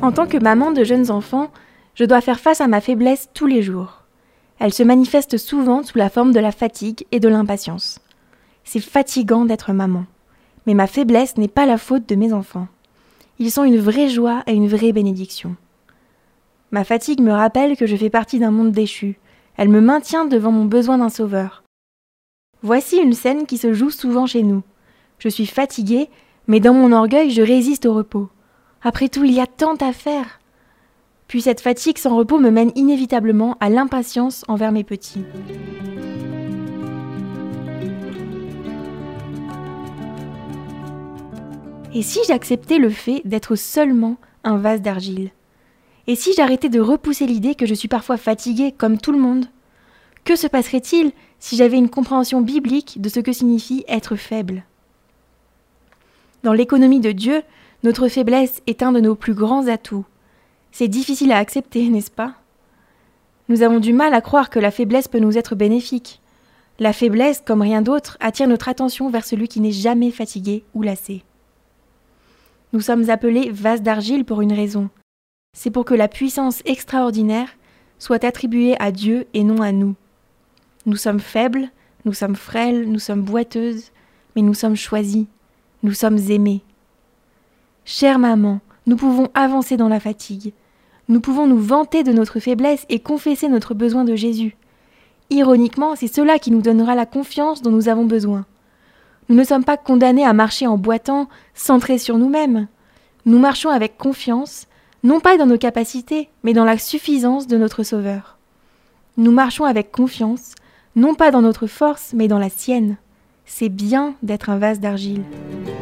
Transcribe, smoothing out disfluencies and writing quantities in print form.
En tant que maman de jeunes enfants, je dois faire face à ma faiblesse tous les jours. Elle se manifeste souvent sous la forme de la fatigue et de l'impatience. C'est fatigant d'être maman. Mais ma faiblesse n'est pas la faute de mes enfants. Ils sont une vraie joie et une vraie bénédiction. Ma fatigue me rappelle que je fais partie d'un monde déchu. Elle me maintient devant mon besoin d'un sauveur. Voici une scène qui se joue souvent chez nous. Je suis fatiguée, mais dans mon orgueil, je résiste au repos. Après tout, il y a tant à faire. Puis cette fatigue sans repos me mène inévitablement à l'impatience envers mes petits. Et si j'acceptais le fait d'être seulement un vase d'argile ? Et si j'arrêtais de repousser l'idée que je suis parfois fatiguée comme tout le monde ? Que se passerait-il si j'avais une compréhension biblique de ce que signifie être faible ? Dans l'économie de Dieu, notre faiblesse est un de nos plus grands atouts. C'est difficile à accepter, n'est-ce pas ? Nous avons du mal à croire que la faiblesse peut nous être bénéfique. La faiblesse, comme rien d'autre, attire notre attention vers celui qui n'est jamais fatigué ou lassé. Nous sommes appelés vases d'argile pour une raison. C'est pour que la puissance extraordinaire soit attribuée à Dieu et non à nous. Nous sommes faibles, nous sommes frêles, nous sommes boiteuses, mais nous sommes choisis, nous sommes aimés. Chère maman, nous pouvons avancer dans la fatigue. Nous pouvons nous vanter de notre faiblesse et confesser notre besoin de Jésus. Ironiquement, c'est cela qui nous donnera la confiance dont nous avons besoin. Nous ne sommes pas condamnés à marcher en boitant, centrés sur nous-mêmes. Nous marchons avec confiance, non pas dans nos capacités, mais dans la suffisance de notre Sauveur. Nous marchons avec confiance, non pas dans notre force, mais dans la sienne. C'est bien d'être un vase d'argile.